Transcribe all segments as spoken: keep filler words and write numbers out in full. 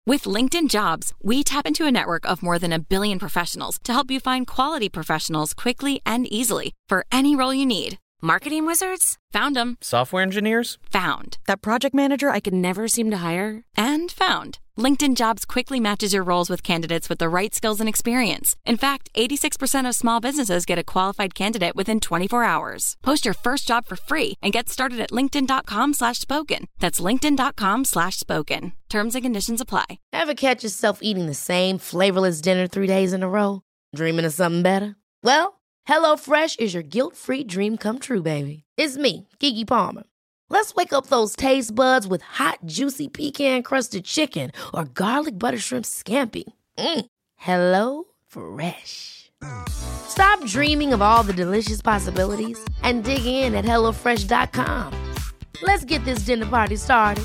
With LinkedIn Jobs, we tap into a network of more than a billion professionals to help you find quality professionals quickly and easily for any role you need. Marketing wizards? Found them. Software engineers? Found. That project manager I could never seem to hire? And found. LinkedIn Jobs quickly matches your roles with candidates with the right skills and experience. In fact, eighty-six percent of small businesses get a qualified candidate within twenty-four hours. Post your first job for free and get started at linkedin.com slash spoken. That's linkedin.com slash spoken. Terms and conditions apply. Ever catch yourself eating the same flavorless dinner three days in a row? Dreaming of something better? Well, HelloFresh is your guilt-free dream come true, baby. It's me, Keke Palmer. Let's wake up those taste buds with hot, juicy pecan-crusted chicken or garlic butter shrimp scampi. Mm. Hello Fresh. Stop dreaming of all the delicious possibilities and dig in at hello fresh dot com. Let's get this dinner party started.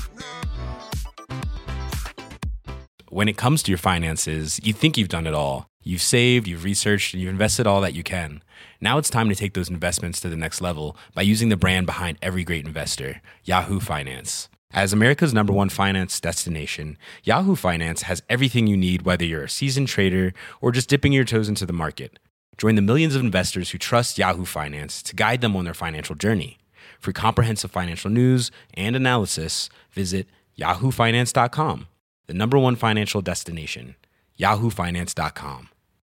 When it comes to your finances, you think you've done it all. You've saved, you've researched, and you've invested all that you can. Now it's time to take those investments to the next level by using the brand behind every great investor, Yahoo Finance. As America's number one finance destination, Yahoo Finance has everything you need, whether you're a seasoned trader or just dipping your toes into the market. Join the millions of investors who trust Yahoo Finance to guide them on their financial journey. For comprehensive financial news and analysis, visit yahoo finance dot com, the number one financial destination, yahoo finance dot com.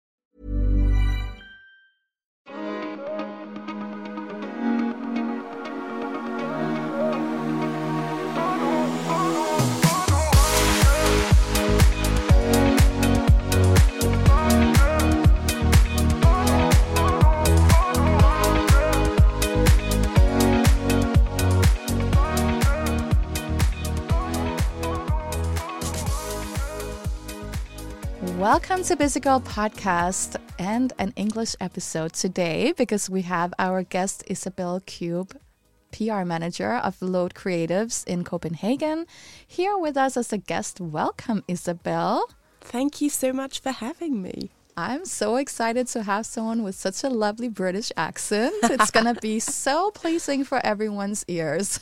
Welcome to Busy Girl Podcast and an English episode today because we have our guest Isabel Cube, P R Manager of Load Creatives in Copenhagen, here with us as a guest. Welcome, Isabel. Thank you so much for having me. I'm so excited to have someone with such a lovely British accent. It's going to be so pleasing for everyone's ears.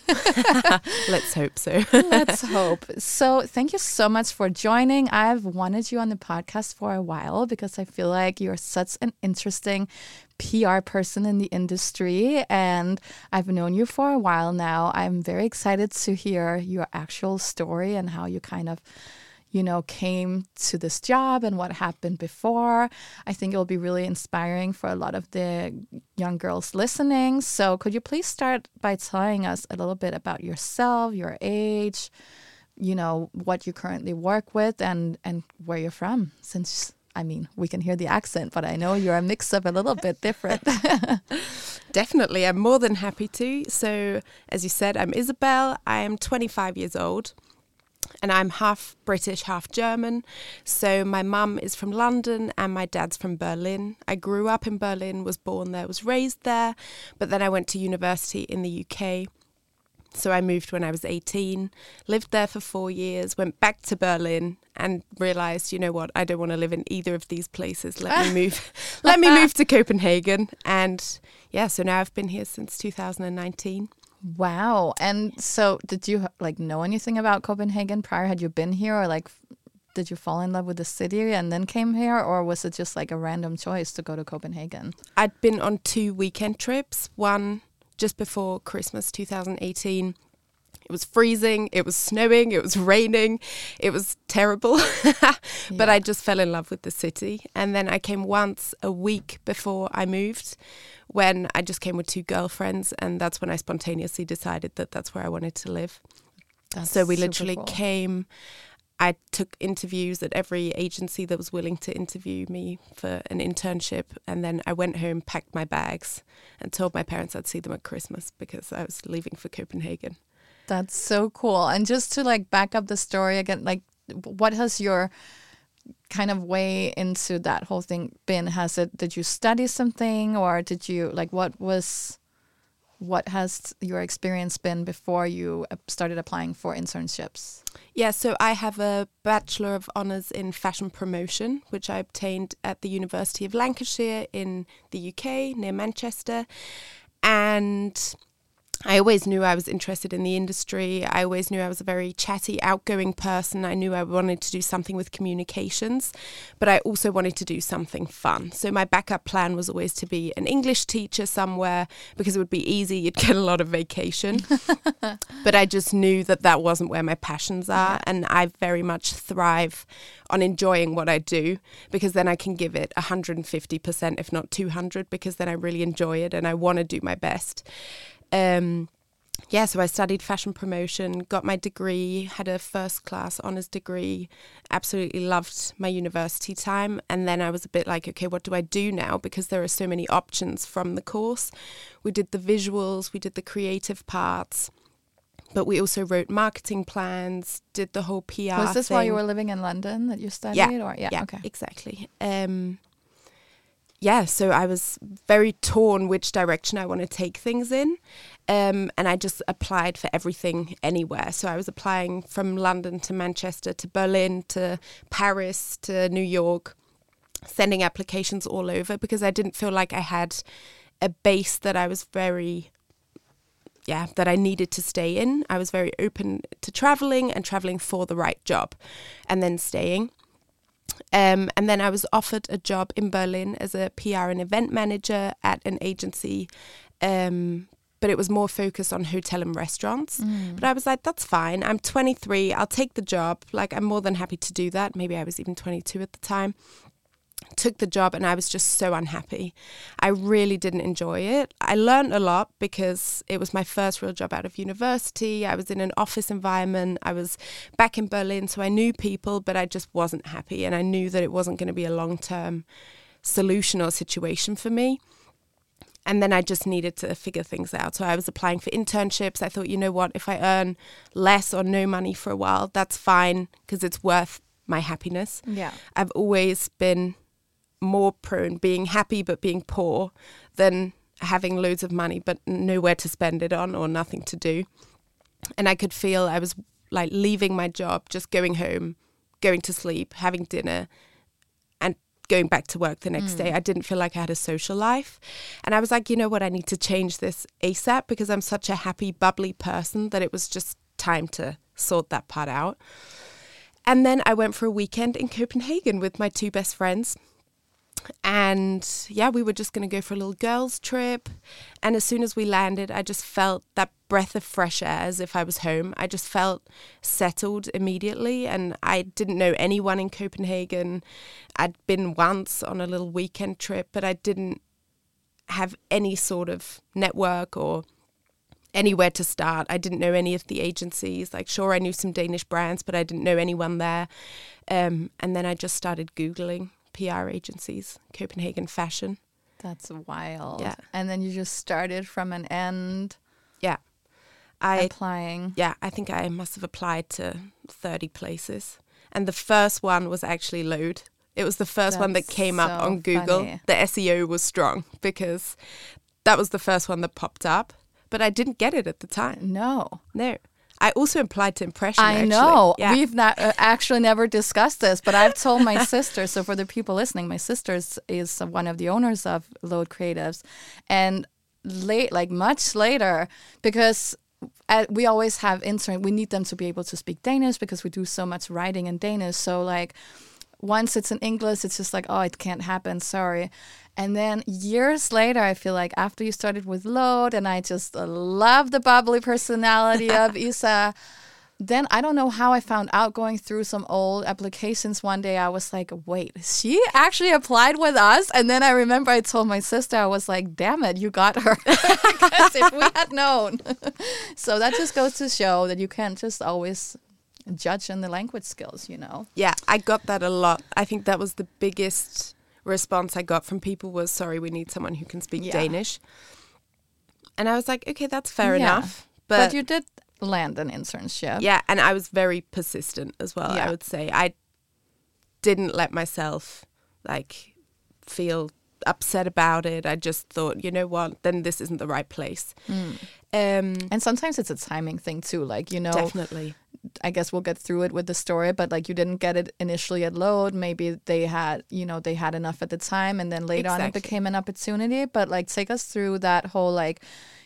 Let's hope so. Let's hope. So thank you so much for joining. I've wanted you on the podcast for a while because I feel like you're such an interesting P R person in the industry, and I've known you for a while now. I'm very excited to hear your actual story and how you kind of you know, came to this job and what happened before. I think it'll be really inspiring for a lot of the young girls listening. So could you please start by telling us a little bit about yourself, your age, you know, what you currently work with and, and where you're from? Since, I mean, we can hear the accent, but I know you're a mix of a little bit different. Definitely. I'm more than happy to. So as you said, I'm Isabel. I am twenty-five years old. And I'm half British, half German. So my mum is from London and my dad's from Berlin. I grew up in Berlin, was born there, was raised there. But then I went to university in the U K. So I moved when I was eighteen, lived there for four years, went back to Berlin and realised, you know what, I don't want to live in either of these places. Let me move. Let me move to Copenhagen. And yeah, so now I've been here since two thousand nineteen. Wow. And so did you like know anything about Copenhagen prior? Had you been here, or like did you fall in love with the city and then came here, or was it just like a random choice to go to Copenhagen? I'd been on two weekend trips, one just before Christmas two thousand eighteen. It was freezing, it was snowing, it was raining, it was terrible. But yeah. I just fell in love with the city. And then I came once a week before I moved, when I just came with two girlfriends, and that's when I spontaneously decided that that's where I wanted to live. That's so we literally cool. came, I took interviews at every agency that was willing to interview me for an internship, and then I went home, packed my bags, and told my parents I'd see them at Christmas because I was leaving for Copenhagen. That's so cool. And just to like back up the story again, like what has your kind of way into that whole thing been? Has it, did you study something, or did you like, what was, what has your experience been before you started applying for internships? Yeah, so I have a Bachelor of Honours in Fashion Promotion, which I obtained at the University of Lancashire in the U K, near Manchester. And I always knew I was interested in the industry. I always knew I was a very chatty, outgoing person. I knew I wanted to do something with communications, but I also wanted to do something fun. So my backup plan was always to be an English teacher somewhere, because it would be easy. You'd get a lot of vacation. But I just knew that that wasn't where my passions are. Yeah. And I very much thrive on enjoying what I do, because then I can give it one hundred fifty percent, if not two hundred, because then I really enjoy it and I want to do my best. Um, yeah, so I studied fashion promotion, got my degree, had a first class honours degree, absolutely loved my university time. And then I was a bit like, okay, what do I do now? Because there are so many options from the course. We did the visuals, we did the creative parts, but we also wrote marketing plans, did the whole P R Was this thing. while you were living in London that you studied? Yeah, or? yeah, yeah, okay. exactly. Um, yeah, so I was very torn which direction I want to take things in. Um, and I just applied for everything anywhere. So I was applying from London to Manchester to Berlin to Paris to New York, sending applications all over, because I didn't feel like I had a base that I was very, yeah, that I needed to stay in. I was very open to traveling and traveling for the right job and then staying. Um, and then I was offered a job in Berlin as a P R and event manager at an agency, um, but it was more focused on hotel and restaurants. Mm. But I was like, that's fine. I'm twenty-three. I'll take the job. Like, I'm more than happy to do that. Maybe I was even twenty-two at the time. Took the job and I was just so unhappy. I really didn't enjoy it. I learned a lot because it was my first real job out of university. I was in an office environment. I was back in Berlin, so I knew people, but I just wasn't happy. And I knew that it wasn't going to be a long-term solution or situation for me. And then I just needed to figure things out. So I was applying for internships. I thought, you know what, if I earn less or no money for a while, that's fine, because it's worth my happiness. Yeah. I've always been more prone being happy but being poor than having loads of money but nowhere to spend it on or nothing to do. And I could feel I was like leaving my job, just going home, going to sleep, having dinner, and going back to work the next mm. day. I didn't feel like I had a social life. And I was like, you know what, I need to change this ASAP, because I'm such a happy, bubbly person that it was just time to sort that part out. And then I went for a weekend in Copenhagen with my two best friends. And yeah, we were just going to go for a little girls' trip. And as soon as we landed, I just felt that breath of fresh air, as if I was home. I just felt settled immediately. And I didn't know anyone in Copenhagen. I'd been once on a little weekend trip, but I didn't have any sort of network or anywhere to start. I didn't know any of the agencies. Like, sure, I knew some Danish brands, but I didn't know anyone there. Um, and then I just started Googling P R agencies, Copenhagen fashion. That's wild. Yeah. And then you just started from an end. Yeah. I applying. Yeah, I think I must have applied to thirty places. And the first one was actually Load. It was the first That's one that came so up on Google. Funny. The S E O was strong because that was the first one that popped up. But I didn't get it at the time. No. No. I also applied to Impression, I actually. know. Yeah. We've not uh, actually never discussed this, but I've told my sister. So for the people listening, my sister is one of the owners of Load Creatives. And late, like much later, because uh, we always have intern, we need them to be able to speak Danish because we do so much writing in Danish. So like once it's in English, it's just like, oh, it can't happen. Sorry. And then years later, I feel like after you started with Load, and I just uh, love the bubbly personality of Isa, then I don't know how I found out going through some old applications one day. I was like, wait, she actually applied with us? And then I remember I told my sister, I was like, damn it, you got her. Because if we had known. So that just goes to show that you can't just always judge on the language skills, you know? Yeah, I got that a lot. I think that was the biggest response I got from people was, sorry, we need someone who can speak yeah. Danish. And I was like, okay, that's fair yeah. enough. But, but you did land an internship. Yeah, and I was very persistent as well, yeah. I would say. I didn't let myself like feel upset about it. I just thought, you know what, then this isn't the right place. Mm. Um, and sometimes it's a timing thing too. Like, you know, definitely. I guess we'll get through it with the story, but like you didn't get it initially at Load. Maybe they had, you know, they had enough at the time and then later exactly. on it became an opportunity. But like take us through that whole like,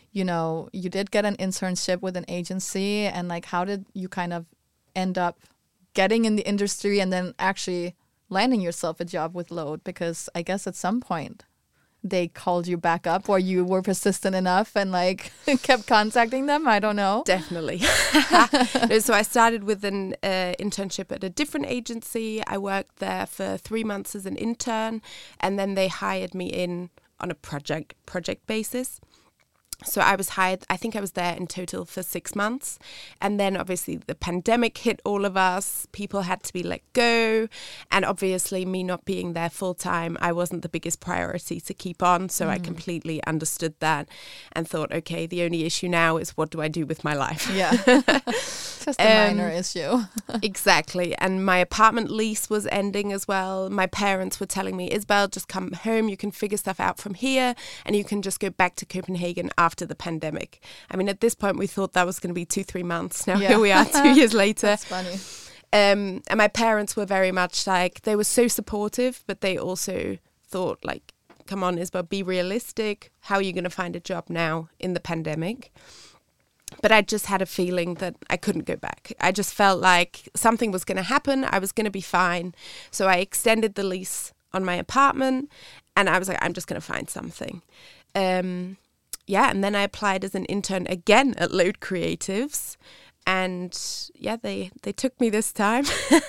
you know, you did get an internship with an agency, and like, how did you kind of end up getting in the industry and then actually landing yourself a job with Load? Because I guess at some point they called you back up, or you were persistent enough and like kept contacting them. I don't know. Definitely. No, so I started with an uh, internship at a different agency. I worked there for three months as an intern, and then they hired me in on a project project basis. So I was hired, I think I was there in total for six months. And then obviously the pandemic hit all of us. People had to be let go. And obviously me not being there full time, I wasn't the biggest priority to keep on. So mm. I completely understood that and thought, okay, the only issue now is what do I do with my life? Yeah, just a um, minor issue. Exactly. And my apartment lease was ending as well. My parents were telling me, Isabel, just come home. You can figure stuff out from here and you can just go back to Copenhagen after after the pandemic. I mean, at this point, we thought that was going to be two, three months. Now yeah. Here we are two years later. That's funny. Um, and my parents were very much like, they were so supportive, but they also thought like, come on, Isabel, be realistic. How are you going to find a job now in the pandemic? But I just had a feeling that I couldn't go back. I just felt like something was going to happen. I was going to be fine. So I extended the lease on my apartment and I was like, I'm just going to find something. Um, Yeah, and then I applied as an intern again at Load Creatives. And yeah, they, they took me this time.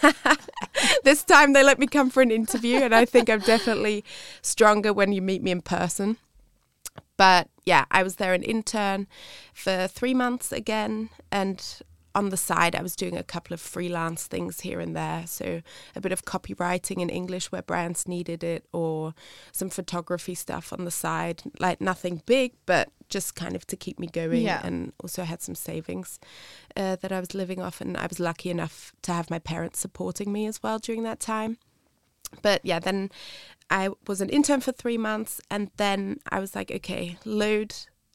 This time they let me come for an interview. And I think I'm definitely stronger when you meet me in person. But yeah, I was there an intern for three months again. And on the side, I was doing a couple of freelance things here and there. So a bit of copywriting in English where brands needed it, or some photography stuff on the side. Like nothing big, but just kind of to keep me going. Yeah. And also had some savings uh, that I was living off. And I was lucky enough to have my parents supporting me as well during that time. But yeah, then I was an intern for three months. And then I was like, okay, Load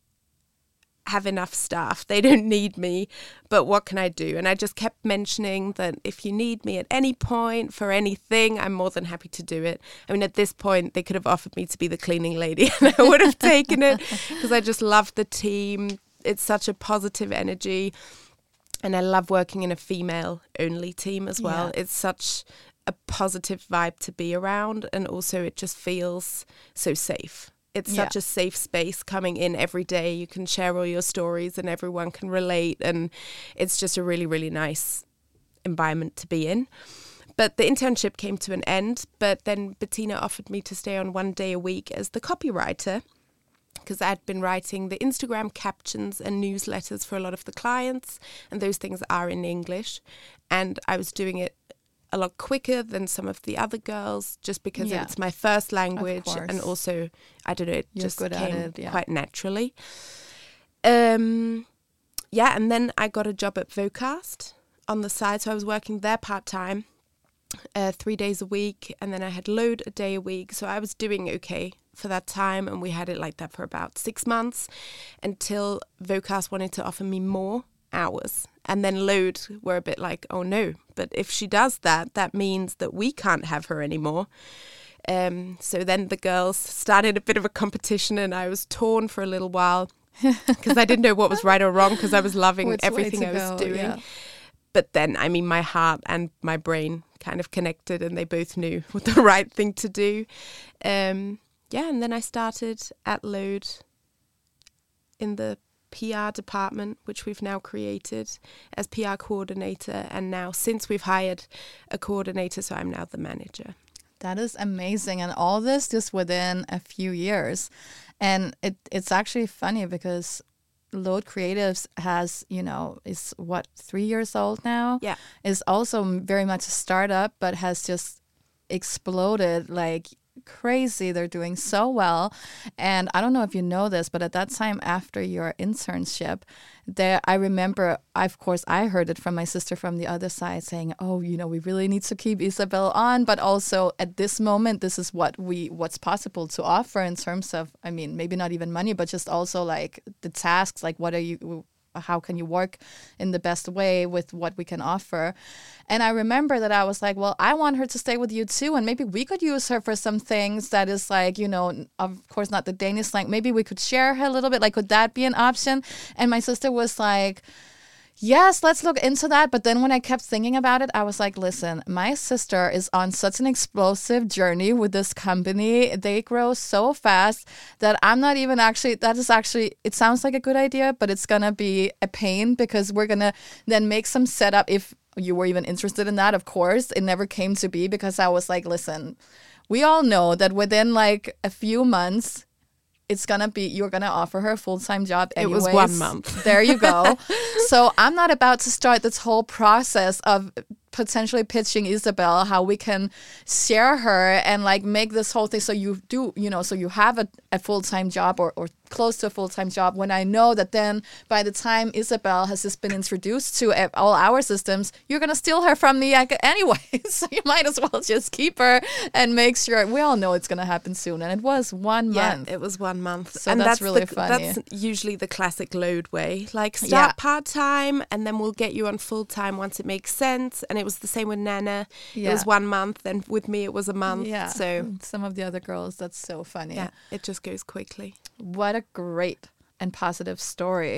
have enough staff. They don't need me, but what can I do? And I just kept mentioning that if you need me at any point for anything, I'm more than happy to do it. I mean, at this point, they could have offered me to be the cleaning lady and I would have taken it because I just love the team. It's such a positive energy. And I love working in a female-only team as well. Yeah. It's such a positive vibe to be around. And also it just feels so safe. It's yeah. such a safe space coming in every day. You can share all your stories and everyone can relate. And it's just a really, really nice environment to be in. But the internship came to an end. But then Bettina offered me to stay on one day a week as the copywriter, because I'd been writing the Instagram captions and newsletters for a lot of the clients. And those things are in English. And I was doing it a lot quicker than some of the other girls, just because yeah. it's my first language, and also I don't know, it You're just came it, yeah. quite naturally. Um, yeah, and then I got a job at Vocast on the side, so I was working there part time, uh, three days a week, and then I had Load a day a week, so I was doing okay for that time, and we had it like that for about six months until Vocast wanted to offer me more hours. And then Load were a bit like, oh no, but if she does that, that means that we can't have her anymore. Um, so then the girls started a bit of a competition and I was torn for a little while because I didn't know what was right or wrong because I was loving Which everything I was go, doing. Yeah. But then, I mean, my heart and my brain kind of connected and they both knew what the right thing to do. Um, yeah, and then I started at Load in the P R department, which we've now created as P R coordinator. And now since we've hired a coordinator, so I'm now the manager. That is amazing. And all this just within a few years. And it it's actually funny because Load Creatives has, you know, is what, three years old now? Yeah. Is also very much a startup, but has just exploded like crazy. They're doing so well. And I don't know if you know this, but at that time after your internship, there I remember, I, of course, I heard it from my sister from the other side saying, oh, you know, we really need to keep Isabel on. But also at this moment, this is what we what's possible to offer in terms of, I mean, maybe not even money, but just also like the tasks, like what are you how can you work in the best way with what we can offer. And I remember that I was like, well, I want her to stay with you too. And maybe we could use her for some things that is like, you know, of course, not the Danish slang. Maybe we could share her a little bit. Like, could that be an option? And my sister was like, yes, let's look into that. But then when I kept thinking about it, I was like, listen, my sister is on such an explosive journey with this company. They grow so fast that I'm not even actually, that is actually, it sounds like a good idea, but it's going to be a pain because we're going to then make some setup. If you were even interested in that, of course, it never came to be because I was like, listen, we all know that within like a few months, it's going to be, you're going to offer her a full-time job anyways. It was one month. There you go. So I'm not about to start this whole process of potentially pitching Isabel how we can share her and like make this whole thing so you do, you know, so you have a, a full-time job or, or close to a full-time job, when I know that then by the time Isabel has just been introduced to all our systems, you're going to steal her from me anyway. So you might as well just keep her and make sure. We all know it's going to happen soon. And it was one yeah, month. it was one month. So and that's, that's really the, funny. That's usually the classic load way. Like start Yeah. part-time and then we'll get you on full-time once it makes sense. And it was the same with Nana. Yeah. It was one month and with me it was a month. Yeah. So some of the other girls, that's so funny. yeah, it just goes quickly. What a great and positive story.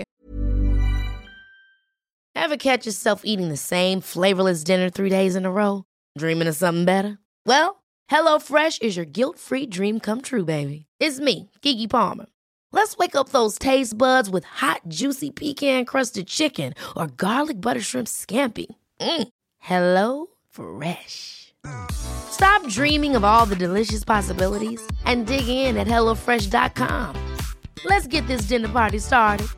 Ever catch yourself eating the same flavorless dinner three days in a row? Dreaming of something better? Well, HelloFresh is your guilt-free dream come true, baby. It's me, Keke Palmer. Let's wake up those taste buds with hot, juicy pecan-crusted chicken or garlic butter shrimp scampi. Mm. Hello Fresh. Stop dreaming of all the delicious possibilities and dig in at hello fresh dot com. Let's get this dinner party started.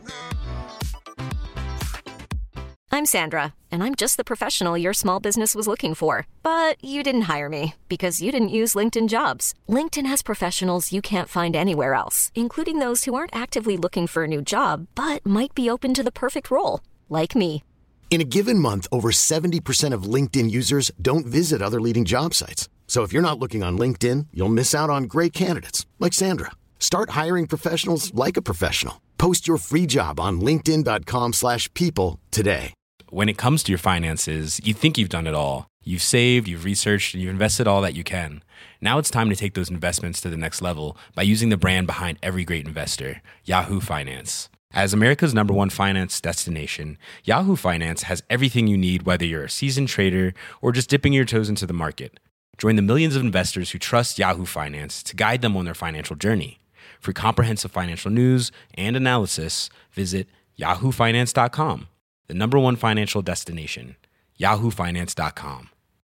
I'm Sandra, and I'm just the professional your small business was looking for. But you didn't hire me because you didn't use LinkedIn Jobs. LinkedIn has professionals you can't find anywhere else, including those who aren't actively looking for a new job, but might be open to the perfect role, like me. In a given month, over seventy percent of LinkedIn users don't visit other leading job sites. So if you're not looking on LinkedIn, you'll miss out on great candidates like Sandra. Start hiring professionals like a professional. Post your free job on linkedin dot com slash people today. When it comes to your finances, you think you've done it all. You've saved, you've researched, and you've invested all that you can. Now it's time to take those investments to the next level by using the brand behind every great investor, Yahoo Finance. As America's number one finance destination, Yahoo Finance has everything you need, whether you're a seasoned trader or just dipping your toes into the market. Join the millions of investors who trust Yahoo Finance to guide them on their financial journey. For comprehensive financial news and analysis, visit yahoo finance dot com, the number one financial destination, yahoo finance dot com.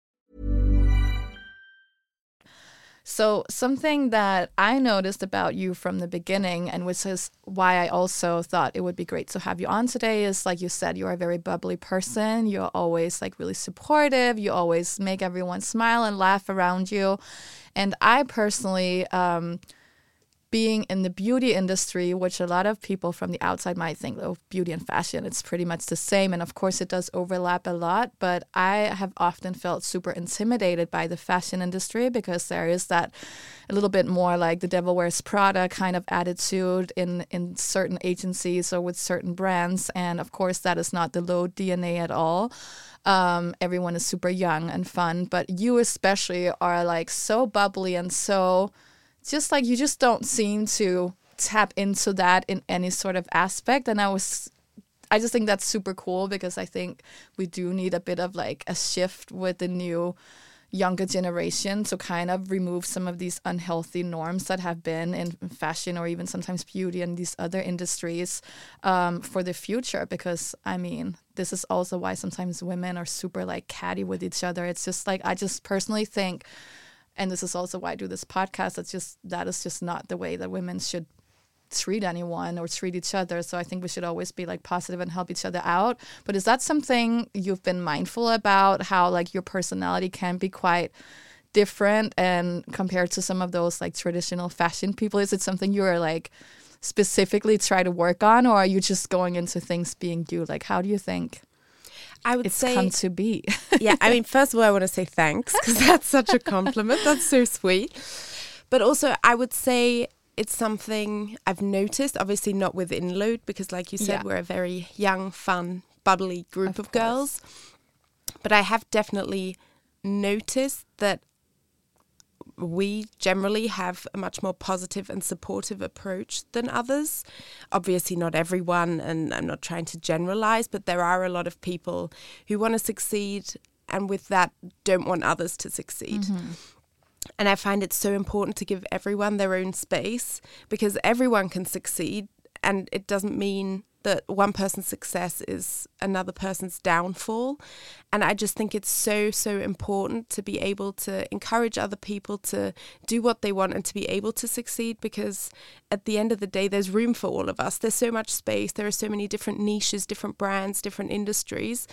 So something that I noticed about you from the beginning, and which is why I also thought it would be great to have you on today, is like you said, you're a very bubbly person. You're always like really supportive. You always make everyone smile and laugh around you. And I personally, um, being in the beauty industry, which a lot of people from the outside might think, oh, beauty and fashion, it's pretty much the same. And of course, it does overlap a lot. But I have often felt super intimidated by the fashion industry because there is that a little bit more like the devil wears Prada kind of attitude in, in certain agencies or with certain brands. And of course, that is not the Low D N A at all. Um, everyone is super young and fun. But you especially are like so bubbly and so... just like you just don't seem to tap into that in any sort of aspect. And I was, I just think that's super cool because I think we do need a bit of like a shift with the new younger generation to kind of remove some of these unhealthy norms that have been in fashion or even sometimes beauty and these other industries um, for the future. Because I mean, this is also why sometimes women are super like catty with each other. It's just like, I just personally think, and this is also why I do this podcast, it's just, that is just not the way that women should treat anyone or treat each other. So I think we should always be like positive and help each other out. But is that something you've been mindful about, how like your personality can be quite different and compared to some of those like traditional fashion people? Is it something you're like specifically try to work on, or are you just going into things being you? Like, how do you think I would it's say, come to be? Yeah, I mean, first of all, I want to say thanks because that's such a compliment. That's so sweet. But also, I would say it's something I've noticed, obviously not with Inload, because like you said, Yeah. we're a very young, fun, bubbly group of, Of girls. But I have definitely noticed that we generally have a much more positive and supportive approach than others. Obviously not everyone, and I'm not trying to generalize, but there are a lot of people who want to succeed and with that don't want others to succeed. Mm-hmm. And I find it so important to give everyone their own space, because everyone can succeed, and it doesn't mean that one person's success is another person's downfall. And I just think it's so, so important to be able to encourage other people to do what they want and to be able to succeed, because at the end of the day, there's room for all of us. There's so much space. There are so many different niches, different brands, different industries.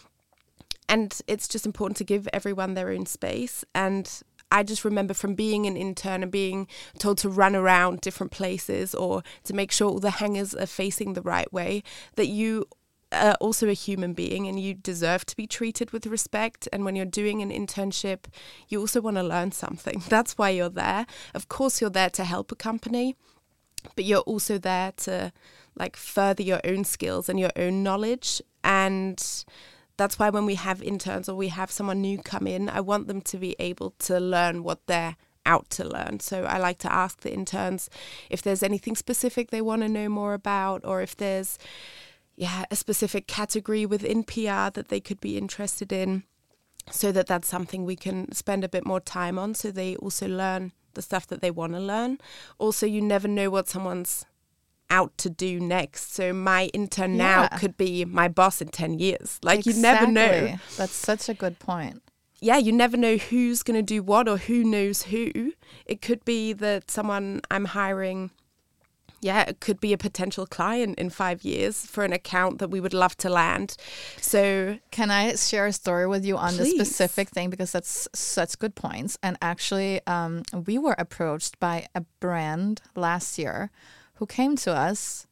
And it's just important to give everyone their own space. And I just remember from being an intern and being told to run around different places or to make sure all the hangers are facing the right way, that you are also a human being and you deserve to be treated with respect. And when you're doing an internship, you also want to learn something. That's why you're there. Of course, you're there to help a company, but you're also there to like further your own skills and your own knowledge. And that's why when we have interns or we have someone new come in, I want them to be able to learn what they're out to learn. So I like to ask the interns if there's anything specific they want to know more about, or if there's yeah a specific category within P R that they could be interested in, so that that's something we can spend a bit more time on, so they also learn the stuff that they want to learn. Also, you never know what someone's out to do next. So my intern Yeah. now could be my boss in ten years. Like Exactly. you never know. That's such a good point. Yeah, you never know who's going to do what or who knows who. It could be that someone I'm hiring, yeah, it could be a potential client in five years for an account that we would love to land. So Can I share a story with you on Please. this specific thing? Because that's such good points. And actually, um, we were approached by a brand last year who came to us,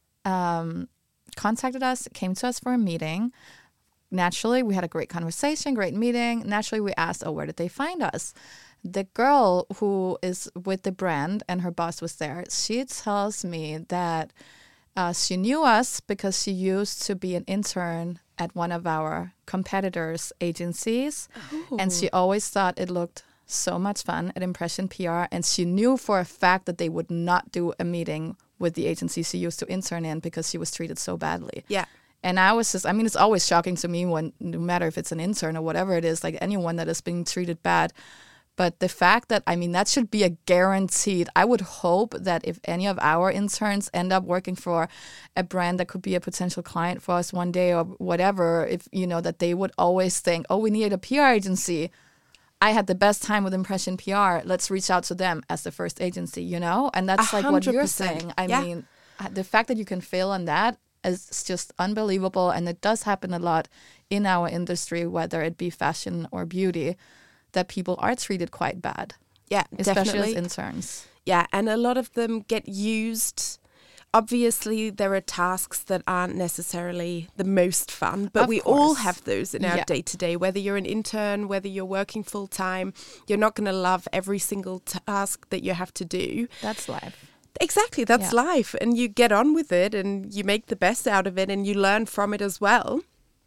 um, contacted us, came to us for a meeting. Naturally, we had a great conversation, great meeting. Naturally, we asked, oh, where did they find us? The girl who is with the brand and her boss was there, she tells me that uh, she knew us because she used to be an intern at one of our competitors' agencies. Oh. And she always thought it looked so much fun at Impression P R. And she knew for a fact that they would not do a meeting with the agency she used to intern in because she was treated so badly. yeah, And I was just, I mean, it's always shocking to me when, no matter if it's an intern or whatever it is, like anyone that is being treated bad. But the fact that, I mean, that should be a guaranteed. I would hope that if any of our interns end up working for a brand that could be a potential client for us one day or whatever, if, you know, that they would always think, oh, we need a P R agency. I had the best time with Impression P R. Let's reach out to them as the first agency, you know? And that's A like what you're hundred percent. saying. I Yeah. mean, the fact that you can fail on that is just unbelievable. And it does happen a lot in our industry, whether it be fashion or beauty, that people are treated quite bad, yeah, especially definitely. as interns. Yeah, and a lot of them get used. Obviously, there are tasks that aren't necessarily the most fun, but Of we all course. have those in our Yeah. day-to-day. Whether you're an intern, whether you're working full-time, you're not going to love every single task that you have to do. That's life. Exactly, that's Yeah. life. And you get on with it and you make the best out of it and you learn from it as well.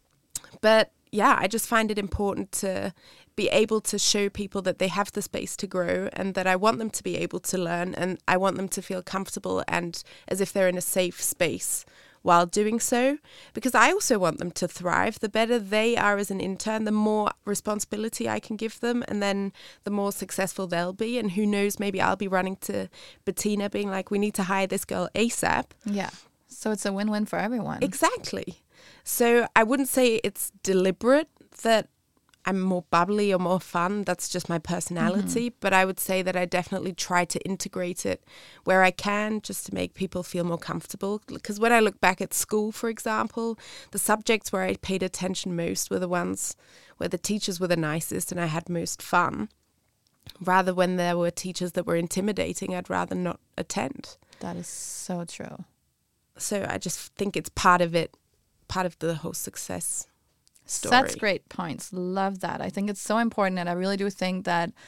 But yeah, I just find it important to be able to show people that they have the space to grow and that I want them to be able to learn and I want them to feel comfortable and as if they're in a safe space while doing so. Because I also want them to thrive. The better they are as an intern, the more responsibility I can give them and then the more successful they'll be. And who knows, maybe I'll be running to Bettina being like, we need to hire this girl ASAP. Yeah. So it's a win-win for everyone. Exactly. So I wouldn't say it's deliberate that I'm more bubbly or more fun. That's just my personality. Mm-hmm. But I would say that I definitely try to integrate it where I can just to make people feel more comfortable. Because when I look back at school, for example, the subjects where I paid attention most were the ones where the teachers were the nicest and I had most fun. Rather when there were teachers that were intimidating, I'd rather not attend. That is so true. So I just think it's part of it, part of the whole success story. That's great points. Love that. I think it's so important. And I really do think that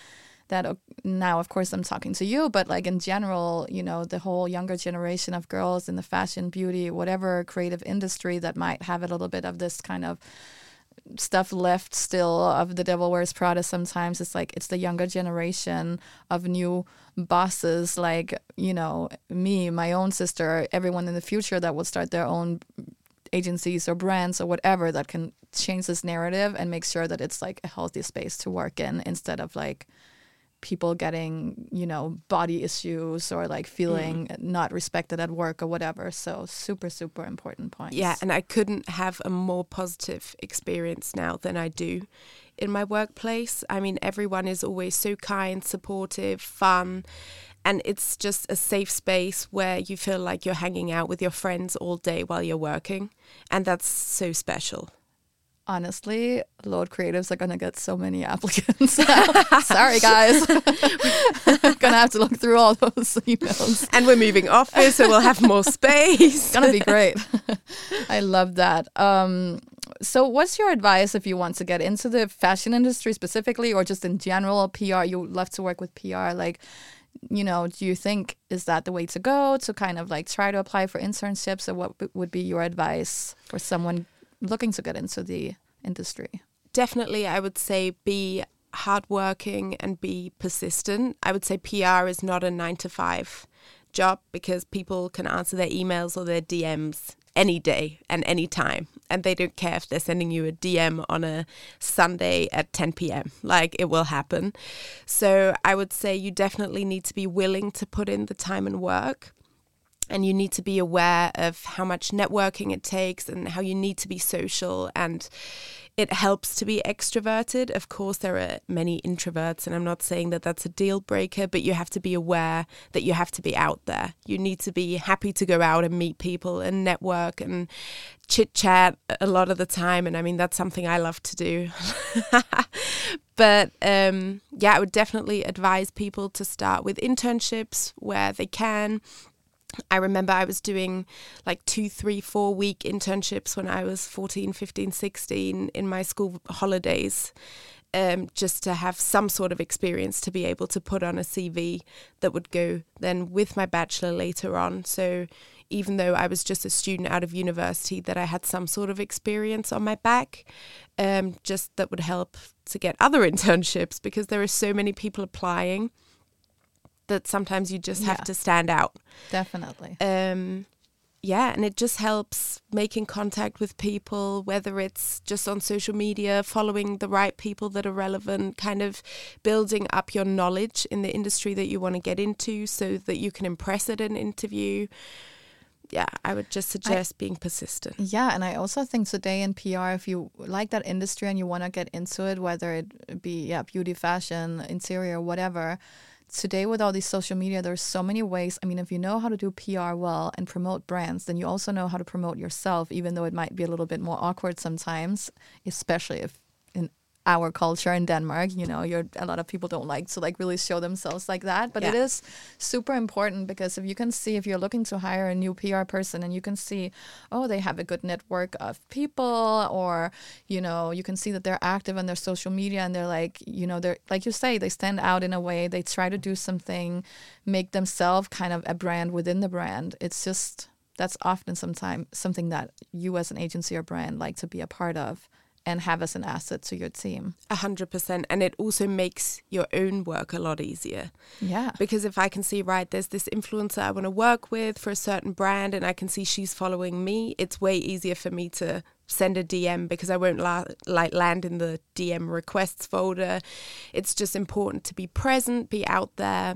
that uh, now, of course, I'm talking to you, but like in general, you know, the whole younger generation of girls in the fashion, beauty, whatever creative industry that might have a little bit of this kind of stuff left still of the Devil Wears Prada sometimes. It's like it's the younger generation of new bosses, like, you know, me, my own sister, everyone in the future that will start their own agencies or brands or whatever that can change this narrative and make sure that it's like a healthy space to work in, instead of like people getting, you know, body issues or like feeling mm. not respected at work or whatever. So super, super important points. Yeah, and I couldn't have a more positive experience now than I do in my workplace. I mean, everyone is always so kind, supportive, fun, and it's just a safe space where you feel like you're hanging out with your friends all day while you're working, and that's so special. Honestly, Load Creatives are going to get so many applicants. Sorry, guys. We're going to have to look through all those emails. And we're moving office, so we'll have more space. It's going to be great. I love that. Um, so what's your advice if you want to get into the fashion industry specifically, or just in general, P R? You love to work with P R. Like, you know, do you think, is that the way to go, to kind of like try to apply for internships? Or what would be your advice for someone looking to get into the industry? Definitely, I would say be hardworking and be persistent. I would say P R is not a nine to five job, because people can answer their emails or their D Ms any day and any time, and they don't care if they're sending you a D M on a Sunday at ten p.m. Like, it will happen. So I would say you definitely need to be willing to put in the time and work. And you need to be aware of how much networking it takes and how you need to be social. And it helps to be extroverted. Of course, there are many introverts, and I'm not saying that that's a deal breaker, but you have to be aware that you have to be out there. You need to be happy to go out and meet people and network and chit chat a lot of the time. And I mean, that's something I love to do. But um, yeah, I would definitely advise people to start with internships where they can. I remember I was doing like two, three, four week internships when I was fourteen, fifteen, sixteen in my school holidays, um, just to have some sort of experience to be able to put on a C V that would go then with my bachelor later on. So even though I was just a student out of university, that I had some sort of experience on my back, um, just that would help to get other internships, because there are so many people applying that sometimes you just have yeah. to stand out. Definitely. Um, yeah, and it just helps making contact with people, whether it's just on social media, following the right people that are relevant, kind of building up your knowledge in the industry that you want to get into so that you can impress at an interview. Yeah, I would just suggest I, being persistent. Yeah, and I also think today in P R, if you like that industry and you want to get into it, whether it be yeah beauty, fashion, interior, whatever, today with all these social media, there's so many ways. I mean, if you know how to do P R well and promote brands, then you also know how to promote yourself, even though it might be a little bit more awkward sometimes, especially if in our culture in Denmark, you know, you're a lot of people don't like to like really show themselves like that. But yeah. It is super important, because if you can see, if you're looking to hire a new P R person and you can see, oh, they have a good network of people, or, you know, you can see that they're active on their social media and they're like, you know, they're like you say, they stand out in a way, they try to do something, make themselves kind of a brand within the brand. It's just, that's often sometime something that you as an agency or brand like to be a part of and have as an asset to your team. A hundred percent. And it also makes your own work a lot easier. Yeah. Because if I can see, right, there's this influencer I want to work with for a certain brand, and I can see she's following me, it's way easier for me to send a D M, because I won't la- like land in the D M requests folder. It's just important to be present, be out there.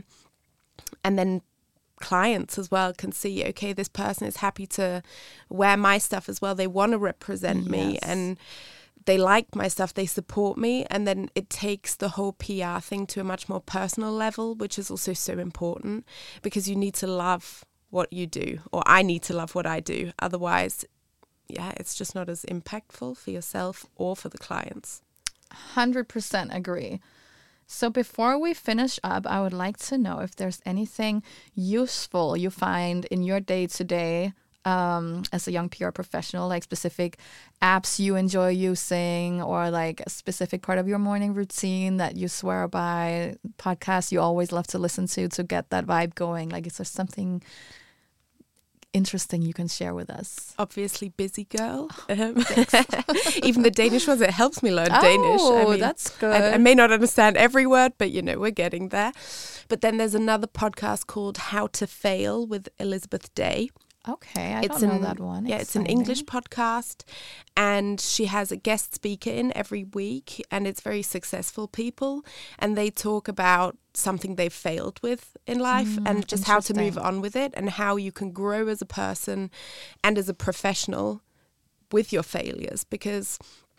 And then clients as well can see, okay, this person is happy to wear my stuff as well. They want to represent yes. me, and they like my stuff, they support me, and then it takes the whole P R thing to a much more personal level, which is also so important, because you need to love what you do, or I need to love what I do. Otherwise, yeah, it's just not as impactful for yourself or for the clients. one hundred percent agree. So before we finish up, I would like to know if there's anything useful you find in your day-to-day um, as a young P R professional, like specific apps you enjoy using, or like a specific part of your morning routine that you swear by, podcasts you always love to listen to to get that vibe going? Like, is there something interesting you can share with us? Obviously, Busy Girl. Um, even the Danish ones, it helps me learn oh, Danish. I mean, that's good. I, I may not understand every word, but you know, we're getting there. But then there's another podcast called How to Fail with Elizabeth Day. Okay, I it's don't know an, that one. Yeah, it's an English podcast, and she has a guest speaker in every week, and it's very successful people, and they talk about something they've failed with in life Mm, and just how to move on with it, and how you can grow as a person and as a professional with your failures, because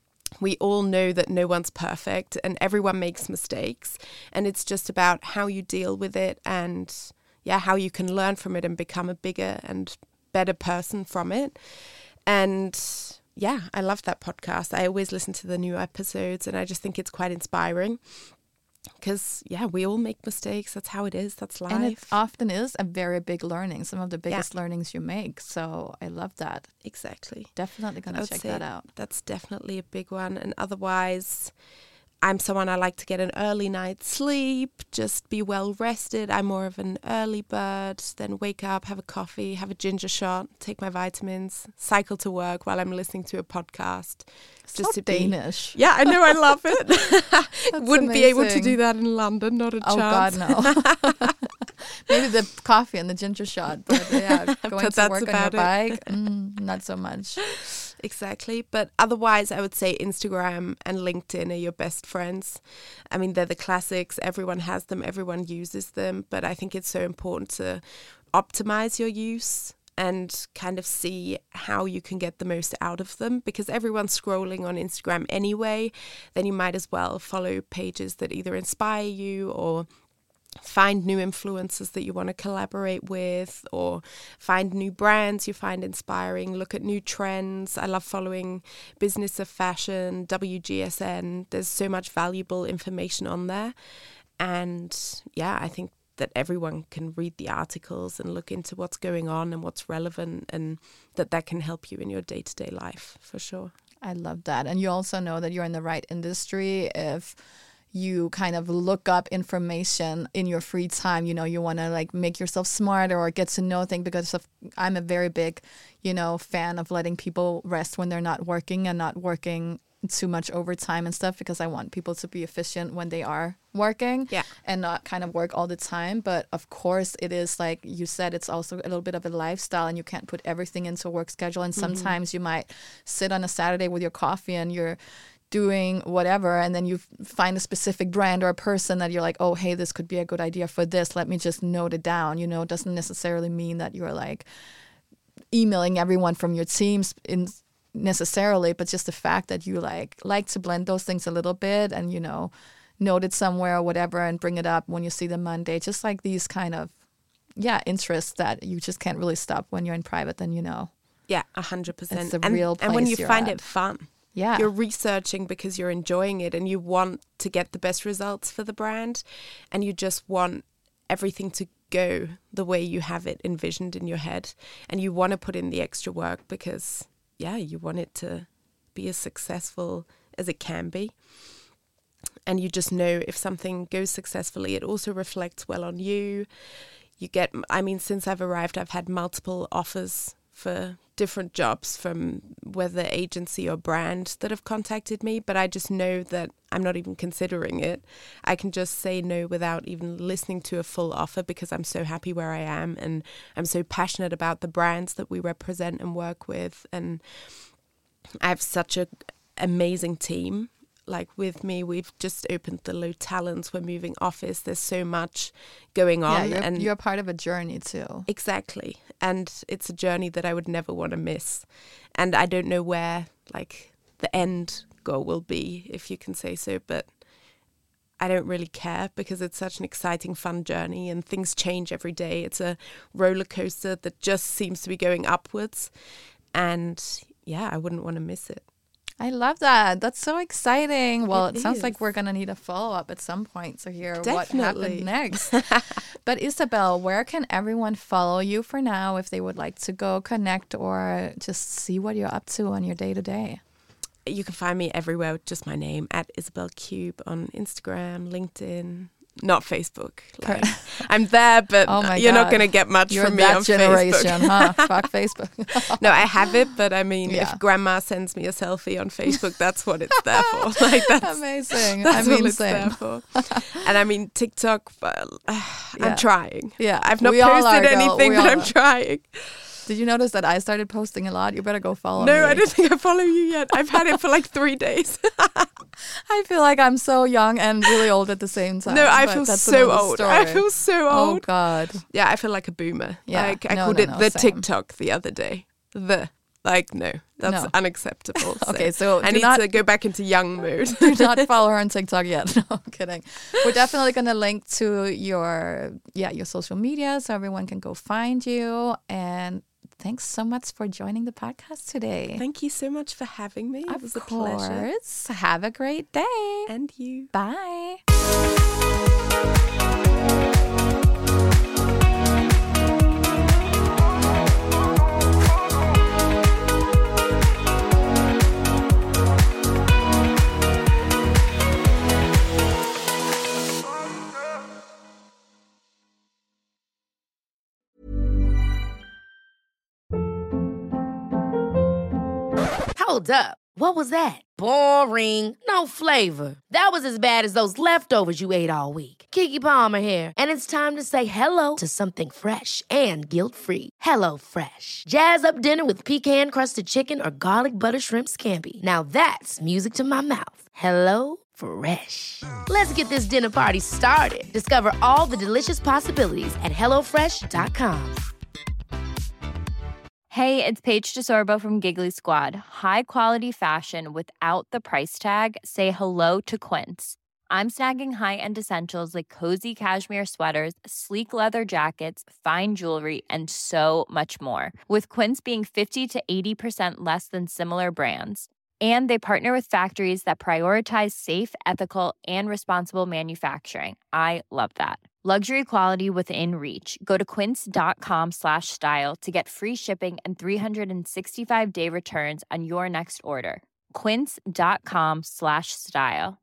we all know that no one's perfect and everyone makes mistakes, and it's just about how you deal with it and yeah, how you can learn from it and become a bigger and better person from it. And yeah, I love that podcast. I always listen to the new episodes, and I just think it's quite inspiring because yeah, we all make mistakes. That's how it is. That's life. And it often is a very big learning, some of the biggest yeah. learnings you make. So I love that. Exactly. Definitely going to check that out. That's definitely a big one. And otherwise, I'm someone, I like to get an early night's sleep, just be well rested. I'm more of an early bird, then wake up, have a coffee, have a ginger shot, take my vitamins, cycle to work while I'm listening to a podcast. So just to Danish. Be, yeah, I know, I love it. Wouldn't amazing. be able to do that in London, not a oh, chance. Oh God, no. Maybe the coffee and the ginger shot, but yeah, going but to work on your it. bike, mm, not so much. Exactly. But otherwise, I would say Instagram and LinkedIn are your best friends. I mean, they're the classics. Everyone has them. Everyone uses them. But I think it's so important to optimize your use and kind of see how you can get the most out of them, because everyone's scrolling on Instagram anyway. Then you might as well follow pages that either inspire you or find new influencers that you want to collaborate with, or find new brands you find inspiring, look at new trends. I love following Business of Fashion, W G S N. There's so much valuable information on there. And yeah, I think that everyone can read the articles and look into what's going on and what's relevant, and that that can help you in your day-to-day life, for sure. I love that. And you also know that you're in the right industry if you kind of look up information in your free time. You know, you want to like make yourself smarter or get to know things, because of, I'm a very big, you know, fan of letting people rest when they're not working and not working too much overtime and stuff, because I want people to be efficient when they are working yeah. and not kind of work all the time. But of course, it is like you said, it's also a little bit of a lifestyle, and you can't put everything into a work schedule. And sometimes mm-hmm. you might sit on a Saturday with your coffee and you're doing whatever, and then you find a specific brand or a person that you're like, oh, hey, this could be a good idea for this. Let me just note it down. You know, it doesn't necessarily mean that you're like emailing everyone from your teams in necessarily, but just the fact that you like like to blend those things a little bit and, you know, note it somewhere or whatever and bring it up when you see them Monday. Just like these kind of, yeah, interests that you just can't really stop when you're in private, then, you know. Yeah, one hundred percent. It's the and, real place and when you you're find at. it fun. Yeah. You're researching because you're enjoying it and you want to get the best results for the brand, and you just want everything to go the way you have it envisioned in your head, and you want to put in the extra work because, yeah, you want it to be as successful as it can be. And you just know if something goes successfully, it also reflects well on you. You get, I mean, since I've arrived, I've had multiple offers for different jobs from whether agency or brand that have contacted me, but I just know that I'm not even considering it. I can just say no without even listening to a full offer because I'm so happy where I am, and I'm so passionate about the brands that we represent and work with. And I have such an amazing team. Like with me, we've just opened the Low Talents. We're moving office. There's so much going on. Yeah, you're, and you're part of a journey too. Exactly. And it's a journey that I would never want to miss. And I don't know where like the end goal will be, if you can say so, but I don't really care because it's such an exciting, fun journey and things change every day. It's a roller coaster that just seems to be going upwards. And yeah, I wouldn't want to miss it. I love that. That's so exciting. Well, it, it sounds is. like we're going to need a follow-up at some point to hear Definitely. what happened next. But Isabel, where can everyone follow you for now if they would like to go connect or just see what you're up to on your day-to-day? You can find me everywhere with just my name, at Isabel Cube, on Instagram, LinkedIn, not Facebook. Like, I'm there, but Oh my you're God. not going to get much You're from me that on generation, Facebook. huh? Fuck Facebook. No, I have it, but I mean, Yeah. if grandma sends me a selfie on Facebook, that's what it's there for. Like that's Amazing. That's I mean, what it's same. there for. And I mean, TikTok, well, uh, Yeah. I'm trying. Yeah, I've not we all posted are, girl. anything, We but all I'm are. trying. Did you notice that I started posting a lot? You better go follow me. No, I don't think I follow you yet. I've had it for like three days. I feel like I'm so young and really old at the same time. No, I but feel that's so another old. story. I feel so Oh, old. God. Yeah, I feel like a boomer. Yeah. Like I No, called no, it no, the same. TikTok the other day. The. Like, no, that's No. unacceptable. Okay, so I do need not- to go back into young mode. Do not follow her on TikTok yet. No, I'm kidding. We're definitely going to link to your, yeah, your social media so everyone can go find you. And thanks so much for joining the podcast today. Thank you so much for having me. Of It was a pleasure. course. Have a great day. And you. Bye. Hold up. What was that? Boring. No flavor. That was as bad as those leftovers you ate all week. Keke Palmer here, and it's time to say hello to something fresh and guilt-free. Hello Fresh. Jazz up dinner with pecan-crusted chicken or garlic butter shrimp scampi. Now that's music to my mouth. Hello Fresh. Let's get this dinner party started. Discover all the delicious possibilities at hello fresh dot com. Hey, it's Paige DeSorbo from Giggly Squad. High quality fashion without the price tag. Say hello to Quince. I'm snagging high-end essentials like cozy cashmere sweaters, sleek leather jackets, fine jewelry, and so much more. With Quince being fifty to eighty percent less than similar brands. And they partner with factories that prioritize safe, ethical, and responsible manufacturing. I love that. Luxury quality within reach. Go to quince.com slash style to get free shipping and three sixty-five day returns on your next order. Quince.com slash style.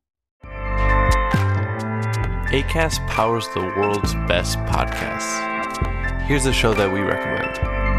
Acast powers the world's best podcasts. Here's a show that we recommend.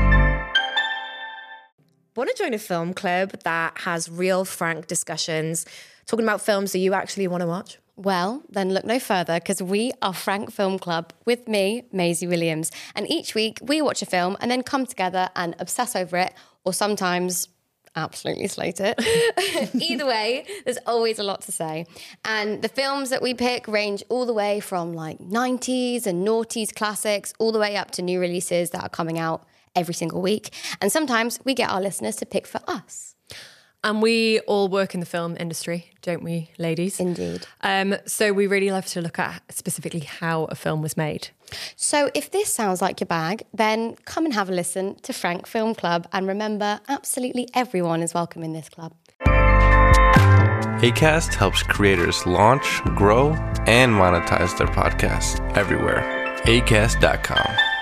Want to join a film club that has real, frank discussions, talking about films that you actually want to watch? Well, then look no further, because we are Frank Film Club with me, Maisie Williams. And each week we watch a film and then come together and obsess over it, or sometimes absolutely slate it. Either way, there's always a lot to say. And the films that we pick range all the way from like nineties and noughties classics, all the way up to new releases that are coming out every single week. And sometimes we get our listeners to pick for us. And we all work in the film industry, don't we, ladies? Indeed. Um, so we really love to look at specifically how a film was made. So if this sounds like your bag, then come and have a listen to Frank Film Club. And remember, absolutely everyone is welcome in this club. Acast helps creators launch, grow, and monetize their podcasts everywhere. acast dot com.